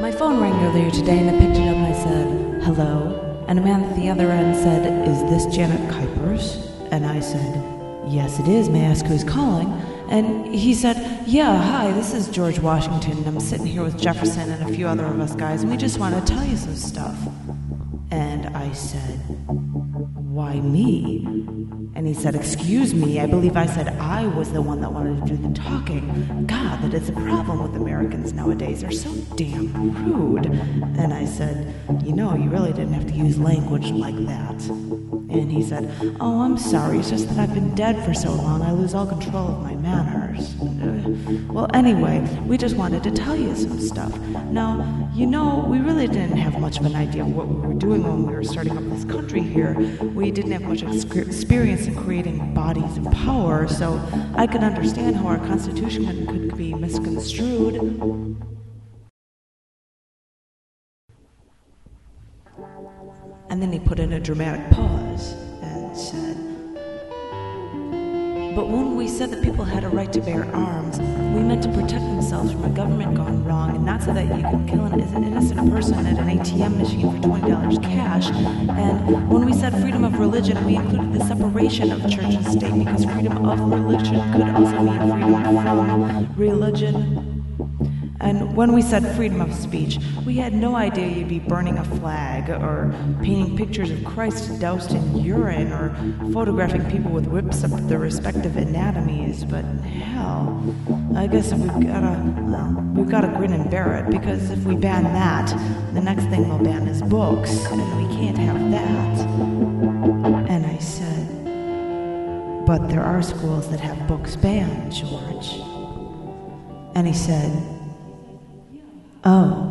My phone rang earlier today and I picked it up and I said, hello? And a man at the other end said, is this Janet Kuipers? And I said, yes it is, may I ask who's calling? And he said, yeah, hi, this is George Washington, and I'm sitting here with Jefferson and a few other of us guys, and we just want to tell you some stuff. And I said, why me? And he said, excuse me, I believe I said I was the one that wanted to do the talking. God, that is a problem with Americans nowadays. They're so damn rude. And I said, you know, you really didn't have to use language like that. And he said, oh, I'm sorry, it's just that I've been dead for so long, I lose all control of my manners. Well, anyway, we just wanted to tell you some stuff. Now, you know, we really didn't have much of an idea of what we were doing when we were starting up this country here. We didn't have much experience in creating bodies of power, so I could understand how our Constitution could be misconstrued. And then he put in a dramatic pause and said, but when we said that people had a right to bear arms, we meant to protect themselves from a government gone wrong, and not so that you can kill an innocent person at an ATM machine for $20 cash. And when we said freedom of religion, we included the separation of church and state, because freedom of religion could also mean freedom from religion. And when we said freedom of speech, we had no idea you'd be burning a flag, or painting pictures of Christ doused in urine, or photographing people with whips up their respective anatomies. But hell, I guess we've gotta grin and bear it, because if we ban that, the next thing they'll ban is books, and we can't have that. And I said, but there are schools that have books banned, George. And he said, oh.